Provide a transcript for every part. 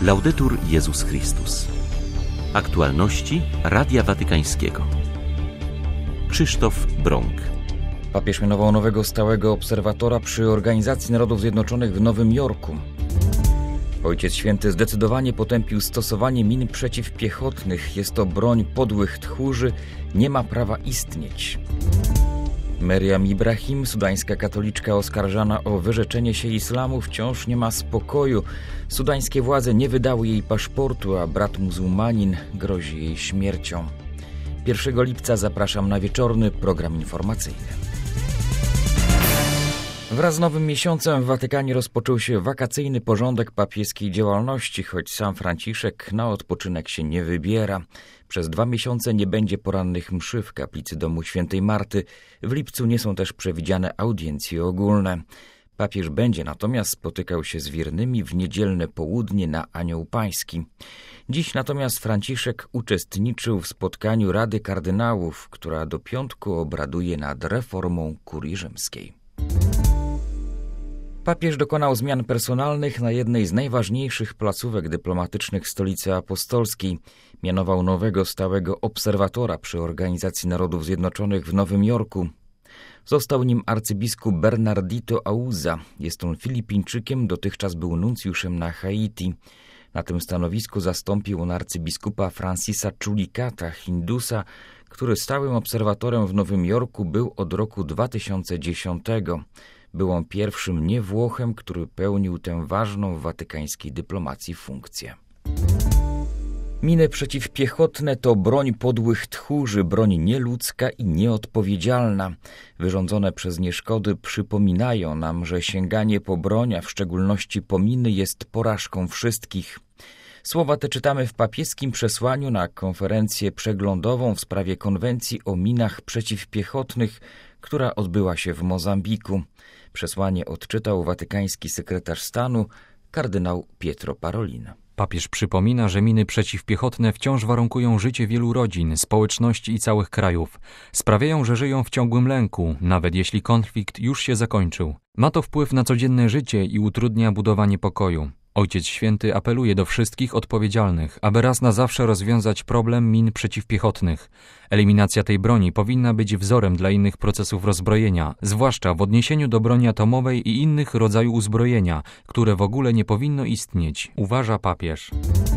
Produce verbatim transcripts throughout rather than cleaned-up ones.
Laudetur Jezus Chrystus. Aktualności Radia Watykańskiego. Krzysztof Brąk. Papież mianował nowego stałego obserwatora przy Organizacji Narodów Zjednoczonych w Nowym Jorku. Ojciec Święty zdecydowanie potępił stosowanie min przeciwpiechotnych. Jest to broń podłych tchórzy, nie ma prawa istnieć. Meriam Ibrahim, sudańska katoliczka oskarżana o wyrzeczenie się islamu, wciąż nie ma spokoju. Sudańskie władze nie wydały jej paszportu, a brat muzułmanin grozi jej śmiercią. pierwszego lipca zapraszam na wieczorny program informacyjny. Wraz z nowym miesiącem w Watykanie rozpoczął się wakacyjny porządek papieskiej działalności, choć sam Franciszek na odpoczynek się nie wybiera. Przez dwa miesiące nie będzie porannych mszy w kaplicy domu świętej Marty. W lipcu nie są też przewidziane audiencje ogólne. Papież będzie natomiast spotykał się z wiernymi w niedzielne południe na Anioł Pański. Dziś natomiast Franciszek uczestniczył w spotkaniu Rady Kardynałów, która do piątku obraduje nad reformą kurii rzymskiej. Papież dokonał zmian personalnych na jednej z najważniejszych placówek dyplomatycznych stolicy apostolskiej. Mianował nowego stałego obserwatora przy Organizacji Narodów Zjednoczonych w Nowym Jorku. Został nim arcybiskup Bernardito Auza. Jest on Filipińczykiem, dotychczas był nuncjuszem na Haiti. Na tym stanowisku zastąpił on arcybiskupa Francisa Chulicata, Hindusa, który stałym obserwatorem w Nowym Jorku był od roku dwa tysiące dziesiątego. Był on pierwszym nie-Włochem, który pełnił tę ważną w watykańskiej dyplomacji funkcję. Miny przeciwpiechotne to broń podłych tchórzy, broń nieludzka i nieodpowiedzialna. Wyrządzone przez nie szkody przypominają nam, że sięganie po broń, a w szczególności po miny, jest porażką wszystkich. Słowa te czytamy w papieskim przesłaniu na konferencję przeglądową w sprawie konwencji o minach przeciwpiechotnych, która odbyła się w Mozambiku. Przesłanie odczytał watykański sekretarz stanu kardynał Pietro Parolin. Papież przypomina, że miny przeciwpiechotne wciąż warunkują życie wielu rodzin, społeczności i całych krajów. Sprawiają, że żyją w ciągłym lęku, nawet jeśli konflikt już się zakończył. Ma to wpływ na codzienne życie i utrudnia budowanie pokoju. Ojciec Święty apeluje do wszystkich odpowiedzialnych, aby raz na zawsze rozwiązać problem min przeciwpiechotnych. Eliminacja tej broni powinna być wzorem dla innych procesów rozbrojenia, zwłaszcza w odniesieniu do broni atomowej i innych rodzajów uzbrojenia, które w ogóle nie powinno istnieć, uważa papież.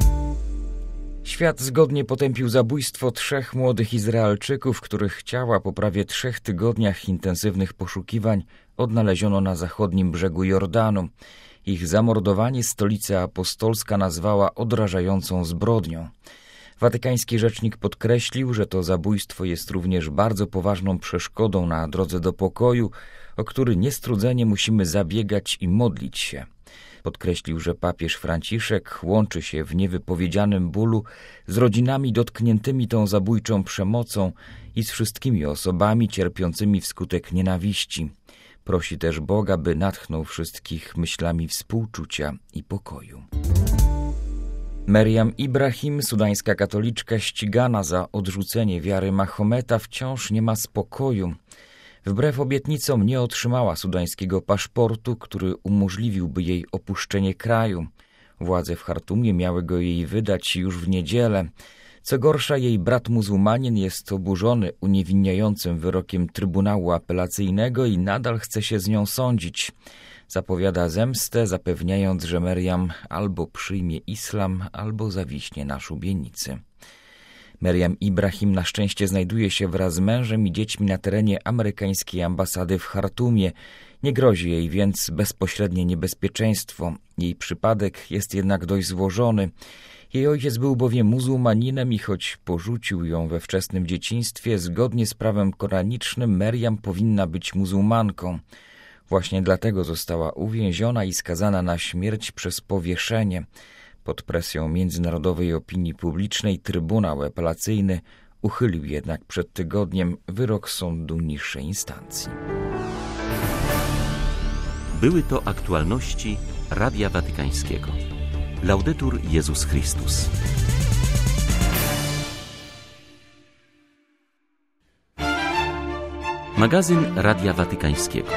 Świat zgodnie potępił zabójstwo trzech młodych Izraelczyków, których ciała po prawie trzech tygodniach intensywnych poszukiwań odnaleziono na zachodnim brzegu Jordanu. Ich zamordowanie Stolica Apostolska nazwała odrażającą zbrodnią. Watykański rzecznik podkreślił, że to zabójstwo jest również bardzo poważną przeszkodą na drodze do pokoju, o który niestrudzenie musimy zabiegać i modlić się. Podkreślił, że papież Franciszek łączy się w niewypowiedzianym bólu z rodzinami dotkniętymi tą zabójczą przemocą i z wszystkimi osobami cierpiącymi wskutek nienawiści. Prosi też Boga, by natchnął wszystkich myślami współczucia i pokoju. Meriam Ibrahim, sudańska katoliczka ścigana za odrzucenie wiary Mahometa, wciąż nie ma spokoju. Wbrew obietnicom nie otrzymała sudańskiego paszportu, który umożliwiłby jej opuszczenie kraju. Władze w Chartumie miały go jej wydać już w niedzielę. Co gorsza, jej brat muzułmanin jest oburzony uniewinniającym wyrokiem Trybunału Apelacyjnego i nadal chce się z nią sądzić. Zapowiada zemstę, zapewniając, że Meriam albo przyjmie islam, albo zawiśnie na szubienicy. Meriam Ibrahim na szczęście znajduje się wraz z mężem i dziećmi na terenie amerykańskiej ambasady w Chartumie. Nie grozi jej więc bezpośrednie niebezpieczeństwo. Jej przypadek jest jednak dość złożony. Jej ojciec był bowiem muzułmaninem i choć porzucił ją we wczesnym dzieciństwie, zgodnie z prawem koranicznym Meriam powinna być muzułmanką. Właśnie dlatego została uwięziona i skazana na śmierć przez powieszenie. Pod presją międzynarodowej opinii publicznej Trybunał Apelacyjny uchylił jednak przed tygodniem wyrok sądu niższej instancji. Były to aktualności Radia Watykańskiego. Laudetur Jezus Chrystus. Magazyn Radia Watykańskiego.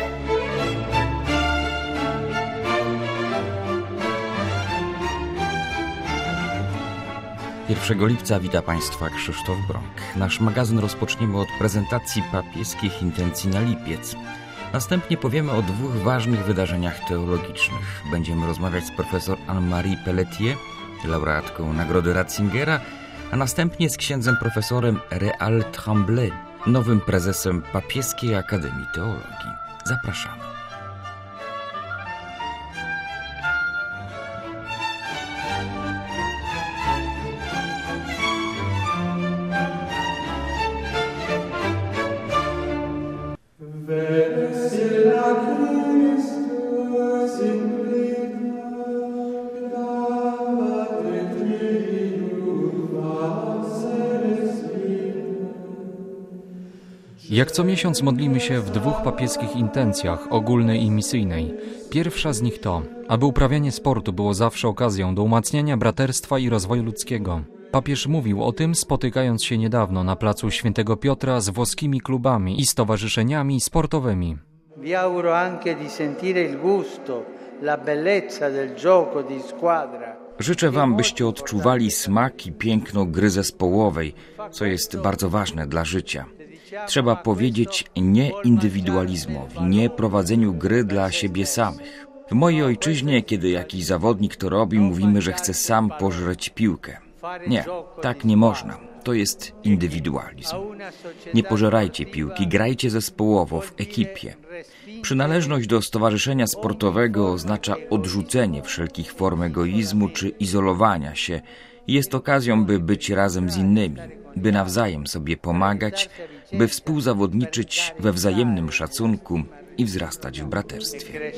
pierwszego lipca wita Państwa Krzysztof Brąk. Nasz magazyn rozpoczniemy od prezentacji papieskich intencji na lipiec. Następnie powiemy o dwóch ważnych wydarzeniach teologicznych. Będziemy rozmawiać z profesor Anne-Marie Pelletier, laureatką Nagrody Ratzingera, a następnie z księdzem profesorem Réal Tremblay, nowym prezesem Papieskiej Akademii Teologii. Zapraszamy. Jak co miesiąc modlimy się w dwóch papieskich intencjach, ogólnej i misyjnej. Pierwsza z nich to, aby uprawianie sportu było zawsze okazją do umacniania braterstwa i rozwoju ludzkiego. Papież mówił o tym, spotykając się niedawno na placu Świętego Piotra z włoskimi klubami i stowarzyszeniami sportowymi. Vi auguro anche di sentire il gusto, la bellezza del gioco di squadra. Życzę Wam, byście odczuwali smak i piękno gry zespołowej, co jest bardzo ważne dla życia. Trzeba powiedzieć nie indywidualizmowi, nie prowadzeniu gry dla siebie samych. W mojej ojczyźnie, kiedy jakiś zawodnik to robi, mówimy, że chce sam pożreć piłkę. Nie, tak nie można. To jest indywidualizm. Nie pożerajcie piłki, grajcie zespołowo, w ekipie. Przynależność do stowarzyszenia sportowego oznacza odrzucenie wszelkich form egoizmu czy izolowania się i jest okazją, by być razem z innymi, by nawzajem sobie pomagać, by współzawodniczyć we wzajemnym szacunku i wzrastać w braterstwie.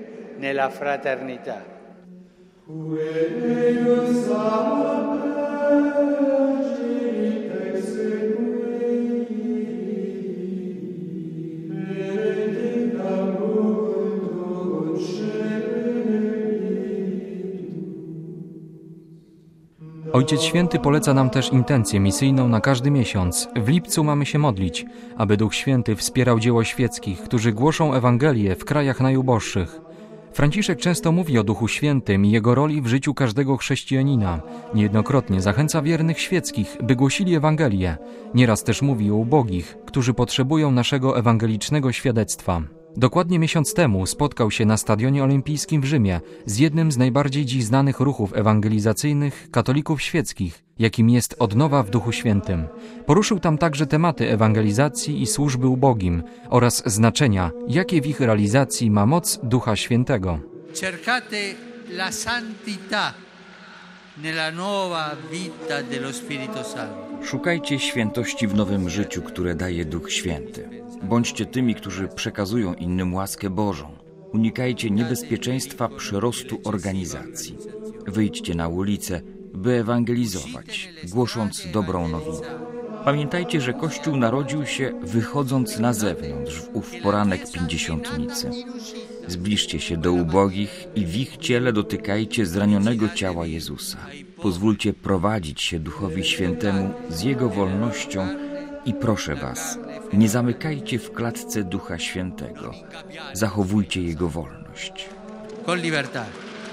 Ojciec Święty poleca nam też intencję misyjną na każdy miesiąc. W lipcu mamy się modlić, aby Duch Święty wspierał dzieło świeckich, którzy głoszą Ewangelię w krajach najuboższych. Franciszek często mówi o Duchu Świętym i jego roli w życiu każdego chrześcijanina. Niejednokrotnie zachęca wiernych świeckich, by głosili Ewangelię. Nieraz też mówi o ubogich, którzy potrzebują naszego ewangelicznego świadectwa. Dokładnie miesiąc temu spotkał się na Stadionie Olimpijskim w Rzymie z jednym z najbardziej dziś znanych ruchów ewangelizacyjnych katolików świeckich, jakim jest Odnowa w Duchu Świętym. Poruszył tam także tematy ewangelizacji i służby ubogim oraz znaczenia, jakie w ich realizacji ma moc Ducha Świętego. Cercate la santità nella nuova vita dello Spirito Santo. Szukajcie świętości w nowym życiu, które daje Duch Święty. Bądźcie tymi, którzy przekazują innym łaskę Bożą. Unikajcie niebezpieczeństwa przyrostu organizacji. Wyjdźcie na ulicę, by ewangelizować, głosząc dobrą nowinę. Pamiętajcie, że Kościół narodził się wychodząc na zewnątrz w ów poranek pięćdziesiątnicy. Zbliżcie się do ubogich i w ich ciele dotykajcie zranionego ciała Jezusa. Pozwólcie prowadzić się Duchowi Świętemu z Jego wolnością i proszę Was, nie zamykajcie w klatce Ducha Świętego. Zachowujcie Jego wolność. Con libertà.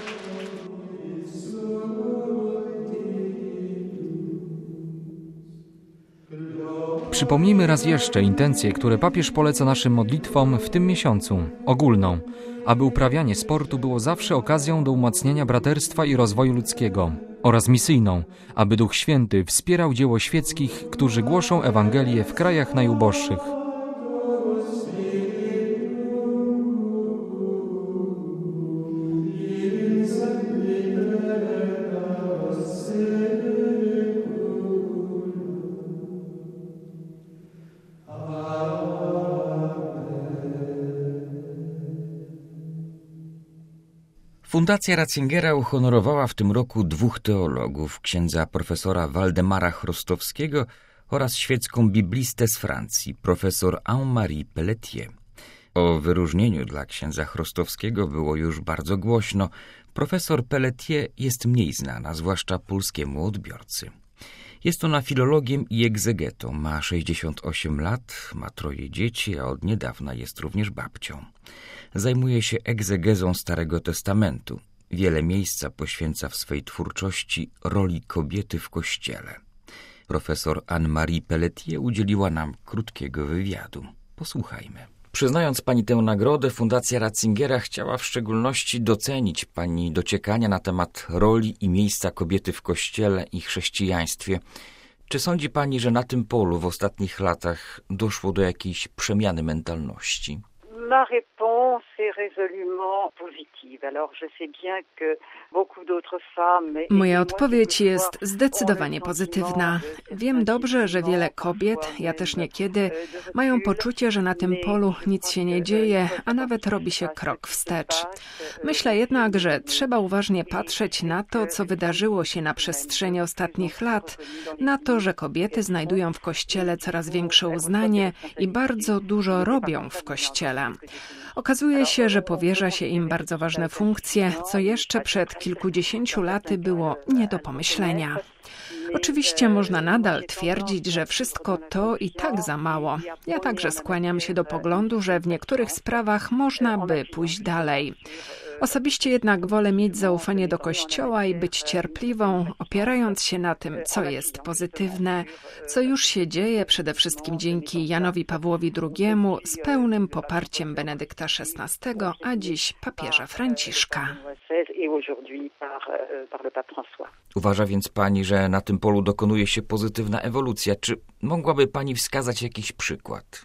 Przypomnijmy raz jeszcze intencje, które papież poleca naszym modlitwom w tym miesiącu, ogólną, aby uprawianie sportu było zawsze okazją do umacniania braterstwa i rozwoju ludzkiego, oraz misyjną, aby Duch Święty wspierał dzieło świeckich, którzy głoszą Ewangelię w krajach najuboższych. Fundacja Ratzingera uhonorowała w tym roku dwóch teologów, księdza profesora Waldemara Chrostowskiego oraz świecką biblistę z Francji, profesor Anne-Marie Pelletier. O wyróżnieniu dla księdza Chrostowskiego było już bardzo głośno. Profesor Pelletier jest mniej znana, zwłaszcza polskiemu odbiorcy. Jest ona filologiem i egzegetą, ma sześćdziesiąt osiem lat, ma troje dzieci, a od niedawna jest również babcią. Zajmuje się egzegezą Starego Testamentu. wiele miejsca poświęca w swej twórczości roli kobiety w Kościele. Profesor Anne-Marie Pelletier udzieliła nam krótkiego wywiadu. Posłuchajmy. Przyznając pani tę nagrodę, Fundacja Ratzingera chciała w szczególności docenić pani dociekania na temat roli i miejsca kobiety w Kościele i chrześcijaństwie. Czy sądzi pani, że na tym polu w ostatnich latach doszło do jakiejś przemiany mentalności? Ma réponse est résolument positive. Alors je sais bien que beaucoup d'autres femmes. Moja odpowiedź jest zdecydowanie pozytywna. Wiem dobrze, że wiele kobiet, ja też niekiedy, mają poczucie, że na tym polu nic się nie dzieje, a nawet robi się krok wstecz. Myślę jednak, że trzeba uważnie patrzeć na to, co wydarzyło się na przestrzeni ostatnich lat, na to, że kobiety znajdują w Kościele coraz większe uznanie i bardzo dużo robią w Kościele. Okazuje się, że powierza się im bardzo ważne funkcje, co jeszcze przed kilkudziesięciu laty było nie do pomyślenia. Oczywiście można nadal twierdzić, że wszystko to i tak za mało. Ja także skłaniam się do poglądu, że w niektórych sprawach można by pójść dalej. Osobiście jednak wolę mieć zaufanie do Kościoła i być cierpliwą, opierając się na tym, co jest pozytywne, co już się dzieje przede wszystkim dzięki Janowi Pawłowi drugiemu z pełnym poparciem Benedykta szesnastego, a dziś papieża Franciszka. Uważa więc pani, że na tym polu dokonuje się pozytywna ewolucja. Czy mogłaby pani wskazać jakiś przykład?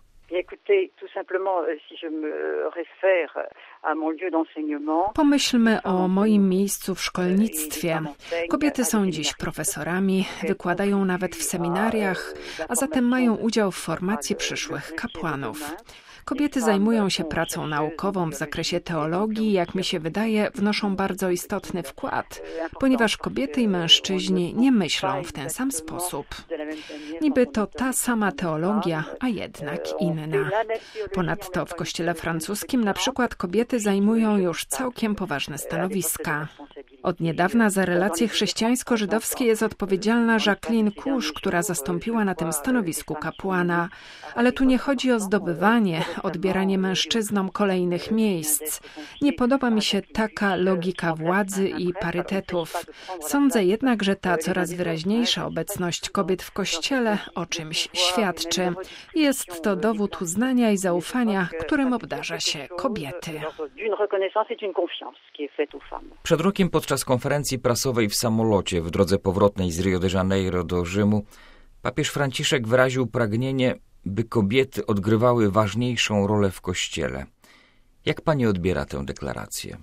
Pomyślmy o moim miejscu w szkolnictwie. Kobiety są dziś profesorami, wykładają nawet w seminariach, a zatem mają udział w formacji przyszłych kapłanów. Kobiety zajmują się pracą naukową w zakresie teologii i, jak mi się wydaje, wnoszą bardzo istotny wkład, ponieważ kobiety i mężczyźni nie myślą w ten sam sposób. Niby to ta sama teologia, a jednak inna. Ponadto w kościele francuskim na przykład kobiety zajmują już całkiem poważne stanowiska. Od niedawna za relacje chrześcijańsko-żydowskie jest odpowiedzialna Jacqueline Couche, która zastąpiła na tym stanowisku kapłana. Ale tu nie chodzi o zdobywanie, odbieranie mężczyznom kolejnych miejsc. Nie podoba mi się taka logika władzy i parytetów. Sądzę jednak, że ta coraz wyraźniejsza obecność kobiet w Kościele o czymś świadczy. Jest to dowód uznania i zaufania, którym obdarza się kobiety. Przed rokiem podczas konferencji prasowej w samolocie w drodze powrotnej z Rio de Janeiro do Rzymu papież Franciszek wyraził pragnienie, by kobiety odgrywały ważniejszą rolę w Kościele. Jak pani odbiera tę deklarację?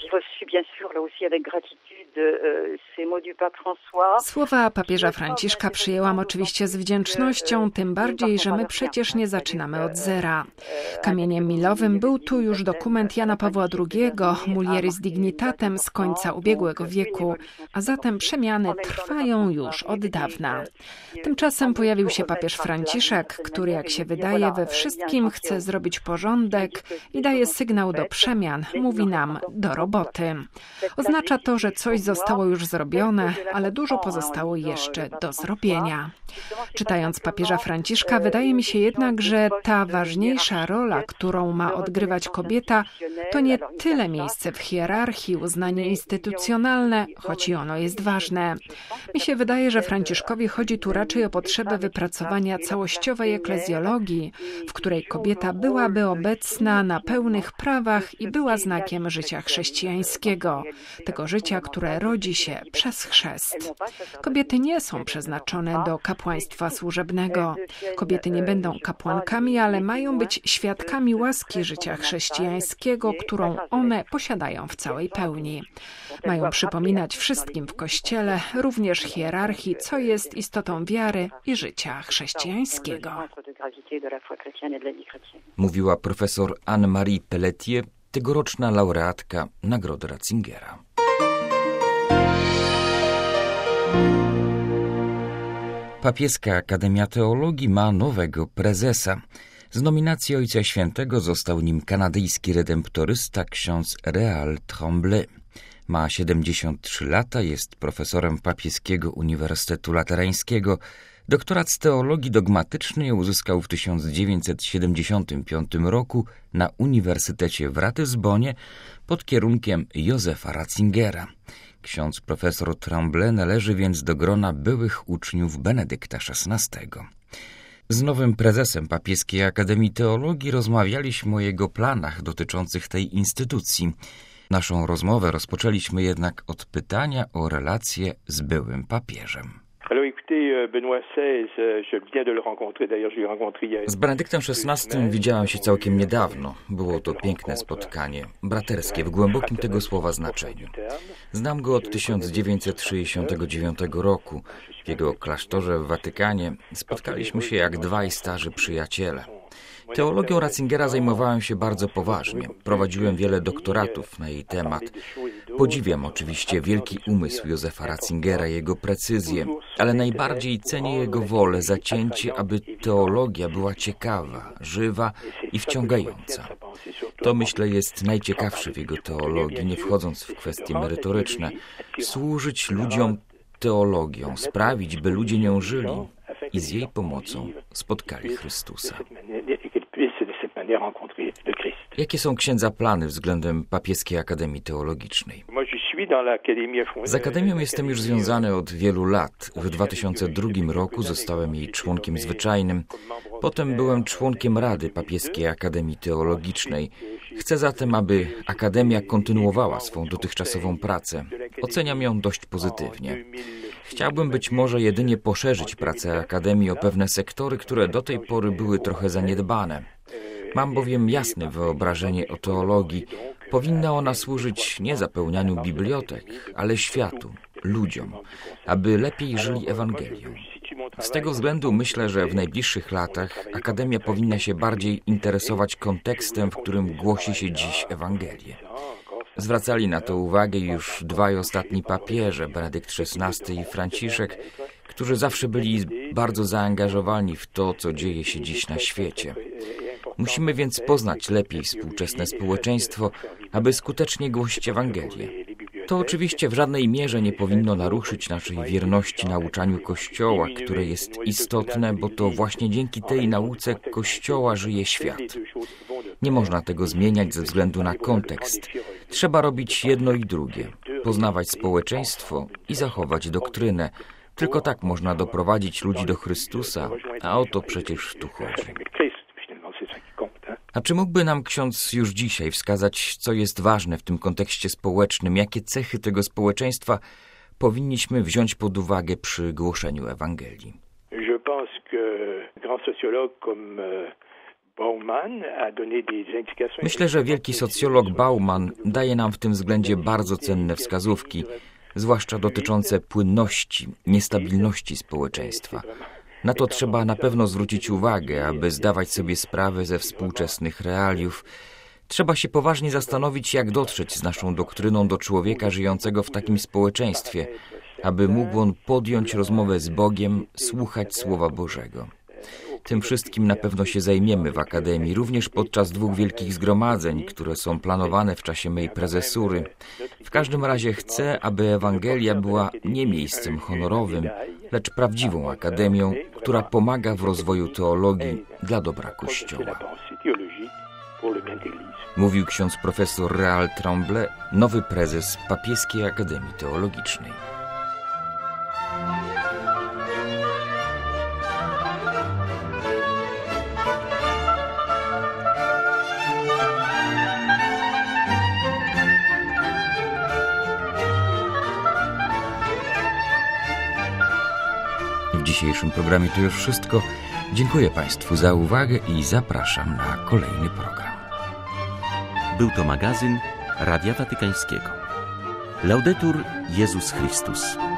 Słowa papieża Franciszka przyjęłam oczywiście z wdzięcznością, tym bardziej, że my przecież nie zaczynamy od zera. Kamieniem milowym był tu już dokument Jana Pawła drugiego, Mulieris Dignitatem z końca ubiegłego wieku, a zatem przemiany trwają już od dawna. Tymczasem pojawił się papież Franciszek, który, jak się wydaje, we wszystkim chce zrobić porządek i daje sygnał do przemian, mówi nam do roboty. Oznacza to, że coś zostało już zrobione, ale dużo pozostało jeszcze do zrobienia. Czytając papieża Franciszka, wydaje mi się jednak, że ta ważniejsza rola, którą ma odgrywać kobieta, to nie tyle miejsce w hierarchii, uznanie instytucjonalne, choć i ono jest ważne. Mi się wydaje, że Franciszkowi chodzi tu raczej o potrzebę wypracowania całościowej eklezjologii, w której kobieta byłaby obecna na pełnych prawach i była znakiem życia chrześcijańskiego, tego życia, które rodzi się przez chrzest. Kobiety nie są przeznaczone do kapłaństwa służebnego. Kobiety nie będą kapłankami, ale mają być świadkami łaski życia chrześcijańskiego, którą one posiadają w całej pełni. Mają przypominać wszystkim w Kościele, również hierarchii, co jest istotą wiary i życia chrześcijańskiego. Mówiła profesor Anne-Marie Pelletier, tegoroczna laureatka Nagrody Ratzingera. Papieska Akademia Teologii ma nowego prezesa. Z nominacji Ojca Świętego został nim kanadyjski redemptorysta ksiądz Réal Tremblay. Ma siedemdziesiąt trzy lata, jest profesorem Papieskiego Uniwersytetu Laterańskiego, Doktorat z teologii dogmatycznej uzyskał w tysiąc dziewięćset siedemdziesiątym piątym roku na Uniwersytecie w Ratyzbonie pod kierunkiem Józefa Ratzingera. Ksiądz profesor Tremblay należy więc do grona byłych uczniów Benedykta szesnastego. Z nowym prezesem Papieskiej Akademii Teologii rozmawialiśmy o jego planach dotyczących tej instytucji. Naszą rozmowę rozpoczęliśmy jednak od pytania o relacje z byłym papieżem. Z Benedyktem szesnastym widziałem się całkiem niedawno. Było to piękne spotkanie, braterskie w głębokim tego słowa znaczeniu. Znam go od tysiąc dziewięćset sześćdziesiątego dziewiątego roku. W jego klasztorze w Watykanie spotkaliśmy się jak dwaj starzy przyjaciele. Teologią Ratzingera zajmowałem się bardzo poważnie. Prowadziłem wiele doktoratów na jej temat. Podziwiam oczywiście wielki umysł Józefa Ratzingera, jego precyzję, ale najbardziej cenię jego wolę, zacięcie, aby teologia była ciekawa, żywa i wciągająca. To, myślę, jest najciekawsze w jego teologii, nie wchodząc w kwestie merytoryczne. Służyć ludziom teologią, sprawić, by ludzie nią żyli i z jej pomocą spotkali Chrystusa. Jakie są księdza plany względem Papieskiej Akademii Teologicznej? Z Akademią jestem już związany od wielu lat. W dwa tysiące drugim roku zostałem jej członkiem zwyczajnym. Potem byłem członkiem Rady Papieskiej Akademii Teologicznej. Chcę zatem, aby Akademia kontynuowała swą dotychczasową pracę. Oceniam ją dość pozytywnie. Chciałbym być może jedynie poszerzyć pracę Akademii o pewne sektory, które do tej pory były trochę zaniedbane. Mam bowiem jasne wyobrażenie o teologii. Powinna ona służyć nie zapełnianiu bibliotek, ale światu, ludziom, aby lepiej żyli Ewangelią. Z tego względu myślę, że w najbliższych latach Akademia powinna się bardziej interesować kontekstem, w którym głosi się dziś Ewangelię. Zwracali na to uwagę już dwaj ostatni papieże, Benedykt szesnasty i Franciszek, którzy zawsze byli bardzo zaangażowani w to, co dzieje się dziś na świecie. Musimy więc poznać lepiej współczesne społeczeństwo, aby skutecznie głosić Ewangelię. To oczywiście w żadnej mierze nie powinno naruszyć naszej wierności nauczaniu Kościoła, które jest istotne, bo to właśnie dzięki tej nauce Kościoła żyje świat. Nie można tego zmieniać ze względu na kontekst. Trzeba robić jedno i drugie. Poznawać społeczeństwo i zachować doktrynę. Tylko tak można doprowadzić ludzi do Chrystusa, a o to przecież tu chodzi. A czy mógłby nam ksiądz już dzisiaj wskazać, co jest ważne w tym kontekście społecznym, jakie cechy tego społeczeństwa powinniśmy wziąć pod uwagę przy głoszeniu Ewangelii? Myślę, że wielki socjolog Bauman daje nam w tym względzie bardzo cenne wskazówki, zwłaszcza dotyczące płynności, niestabilności społeczeństwa. Na to trzeba na pewno zwrócić uwagę, aby zdawać sobie sprawę ze współczesnych realiów. Trzeba się poważnie zastanowić, jak dotrzeć z naszą doktryną do człowieka żyjącego w takim społeczeństwie, aby mógł on podjąć rozmowę z Bogiem, słuchać Słowa Bożego. Tym wszystkim na pewno się zajmiemy w Akademii, również podczas dwóch wielkich zgromadzeń, które są planowane w czasie mej prezesury. W każdym razie chcę, aby Ewangelia była nie miejscem honorowym, lecz prawdziwą akademią, która pomaga w rozwoju teologii dla dobra Kościoła. Mówił ksiądz profesor Réal Tremblay, nowy prezes Papieskiej Akademii Teologicznej. W dzisiejszym programie to już wszystko. Dziękuję Państwu za uwagę i zapraszam na kolejny program. Był to magazyn Radia Watykańskiego. Laudetur Jezus Chrystus.